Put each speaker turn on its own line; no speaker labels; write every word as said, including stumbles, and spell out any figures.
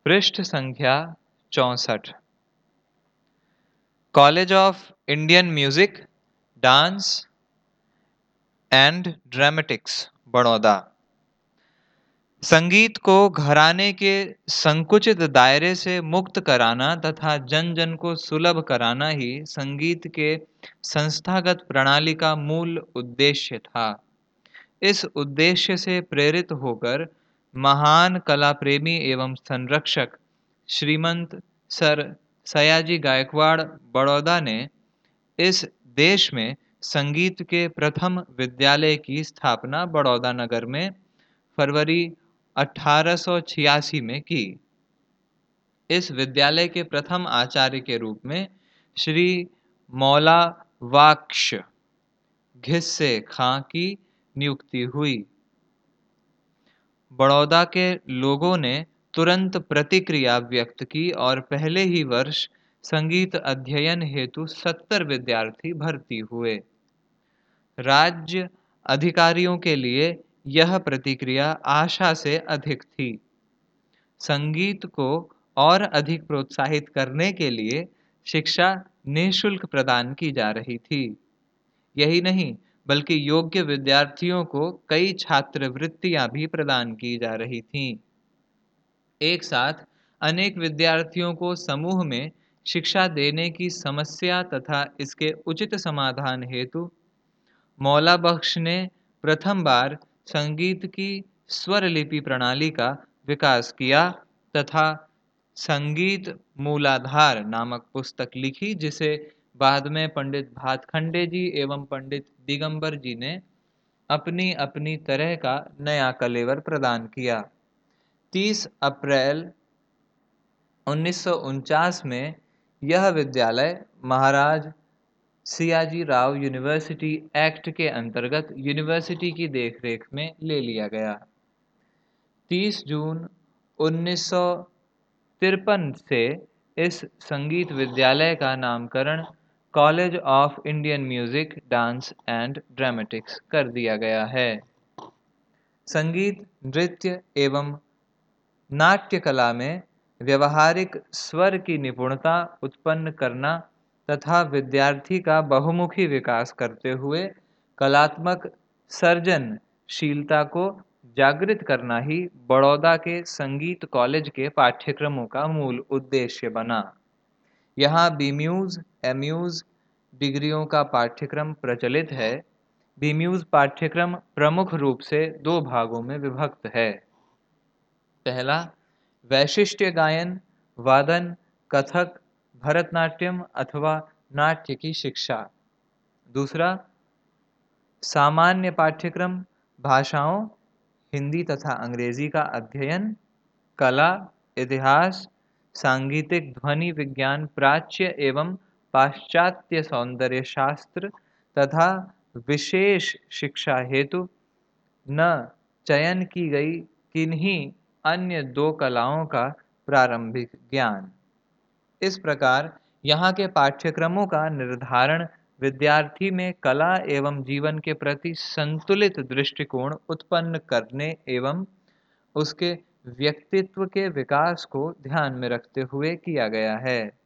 पृष्ठ संख्या चौंसठ। College of Indian music, dance and dramatics, Baroda. संगीत को घराने के संकुचित दायरे से मुक्त कराना तथा जन जन को सुलभ कराना ही संगीत के संस्थागत प्रणाली का मूल उद्देश्य था। इस उद्देश्य से प्रेरित होकर महान कला प्रेमी एवं संरक्षक श्रीमंत सर सयाजी गायकवाड़ बड़ौदा ने इस देश में संगीत के प्रथम विद्यालय की स्थापना बड़ौदा नगर में फरवरी अठारह सौ छियासी में की। इस विद्यालय के प्रथम आचार्य के रूप में श्री मौला वाक्श घिस्से खां की नियुक्ति हुई। बड़ौदा के लोगों ने तुरंत प्रतिक्रिया व्यक्त की और पहले ही वर्ष संगीत अध्ययन हेतु सत्तर विद्यार्थी भर्ती हुए। राज्य अधिकारियों के लिए यह प्रतिक्रिया आशा से अधिक थी। संगीत को और अधिक प्रोत्साहित करने के लिए शिक्षा निःशुल्क प्रदान की जा रही थी। यही नहीं बल्कि योग्य विद्यार्थियों को कई छात्रवृत्तियां भी प्रदान की जा रही थीं। एक साथ अनेक विद्यार्थियों को समूह में शिक्षा देने की समस्या तथा इसके उचित समाधान हेतु मौला बख्श ने प्रथम बार संगीत की स्वर लिपि प्रणाली का विकास किया तथा संगीत मूलाधार नामक पुस्तक लिखी, जिसे बाद में पंडित भातखंडे जी एवं पंडित दिगंबर जी ने अपनी अपनी तरह का नया कलेवर प्रदान किया। तीस अप्रैल उन्नीस सौ उनचास में यह विद्यालय महाराज सियाजी राव यूनिवर्सिटी एक्ट के अंतर्गत यूनिवर्सिटी की देखरेख में ले लिया गया। तीस जून उन्नीस सौ तिरपन से इस संगीत विद्यालय का नामकरण college of Indian music, dance and dramatics कर दिया गया है। संगीत, नृत्य एवं नाट्य कला में व्यवहारिक स्वर की निपुणता उत्पन्न करना तथा विद्यार्थी का बहुमुखी विकास करते हुए कलात्मक सर्जनशीलता को जागृत करना ही बड़ौदा के संगीत कॉलेज के पाठ्यक्रमों का मूल उद्देश्य बना। यहाँ बीम्यूज, एम्यूज डिग्रियों का पाठ्यक्रम प्रचलित है। बीम्यूज पाठ्यक्रम प्रमुख रूप से दो भागों में विभक्त है। पहला, वैशिष्ट्य गायन, वादन, कथक, भरतनाट्यम अथवा नाट्य की शिक्षा। दूसरा, सामान्य पाठ्यक्रम, भाषाओं हिंदी तथा अंग्रेजी का अध्ययन, कला, इतिहास, सांगीतिक ध्वनि विज्ञान, प्राच्य एवं पाश्चात्य सौंदर्य शास्त्र तथा विशेष शिक्षा हेतु न चयन की गई किन्हीं अन्य दो कलाओं का प्रारंभिक ज्ञान। इस प्रकार यहाँ के पाठ्यक्रमों का निर्धारण विद्यार्थी में कला एवं जीवन के प्रति संतुलित दृष्टिकोण उत्पन्न करने एवं उसके व्यक्तित्व के विकास को ध्यान में रखते हुए किया गया है।